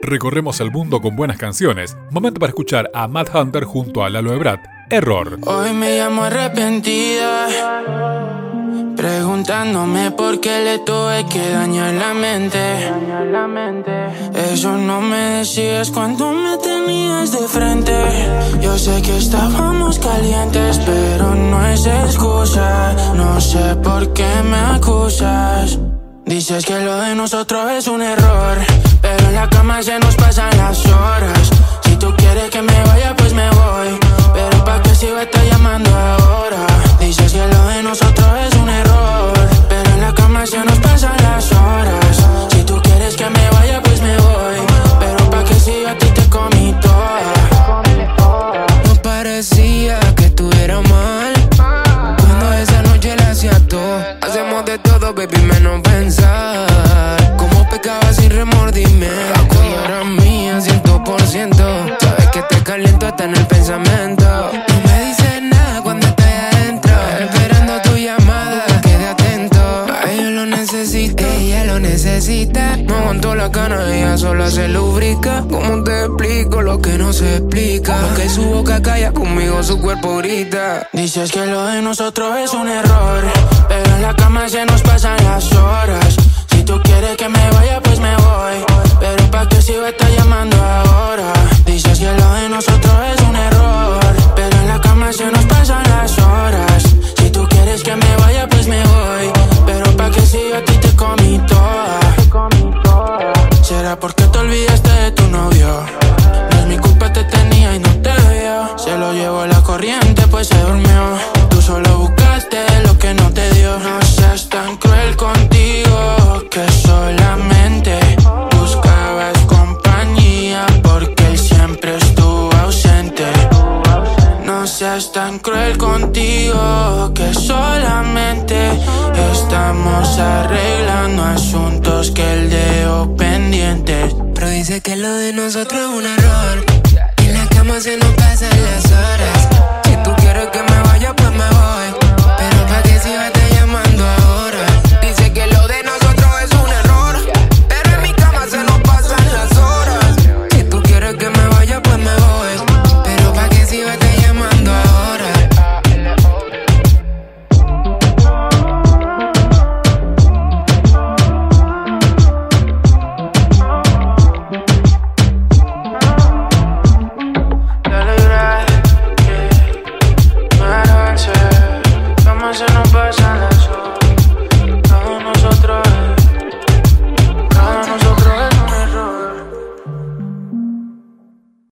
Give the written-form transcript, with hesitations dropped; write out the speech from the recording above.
recorremos el mundo con buenas canciones. Momento para escuchar a Mad Hunter junto a Lalo Ebrat. Error. Hoy me llamo arrepentida, preguntándome por qué le tuve que dañar la mente. Eso no me decías cuando me tenías de frente. Yo sé que estábamos calientes, pero no es excusa. No sé por qué me acusas. Dices que lo de nosotros es un error, pero en la cama se nos pasan las horas. Si tú quieres que me vaya, pues me voy, pero pa' qué sigo estar llamando ahora. Dices que lo de nosotros es un error, pero en la cama se nos pasan las horas. Si tú quieres que me vaya, pues me voy, pero pa' qué sigo a ti te comí toda. No parecía que estuviera mal cuando esa noche la hacía todo. Hacemos de todo, baby, menos pensar. Como pecaba sin remordimiento. Cuando eras mía, 100%. Sabes que te caliento hasta en el pensamiento. No me dices nada cuando estoy adentro, esperando tu llamada, quede atento. Ella lo necesita, ella lo necesita. No aguanto la cana, ella sola se lubrica. ¿Cómo te explico lo que no se explica? Lo que su boca calla, conmigo su cuerpo grita. Dices que lo de nosotros es un error, pero en la cama se nos pasan las horas. Si tú quieres que me vaya, pues me voy, pero pa' qué sigo estar llamando ahora. Dices que lo de nosotros es un error, pero en la cama se nos pasan las horas. Si tú quieres que me vaya, pues me voy, pero pa' qué sigo a ti te comí toda. ¿Será porque te olvidaste de tu novio? No es mi culpa, te tenía y no te veo. Se lo llevó la corriente, pues se durmió. Tú solo buscaste lo que no te dio. No seas tan cruel contigo, que solamente buscabas compañía, porque él siempre estuvo ausente. No seas tan cruel contigo, que solamente estamos arreglando asuntos que él dejó pendientes. Pero dice que lo de nosotros es un error, en la cama se nos pasan las horas.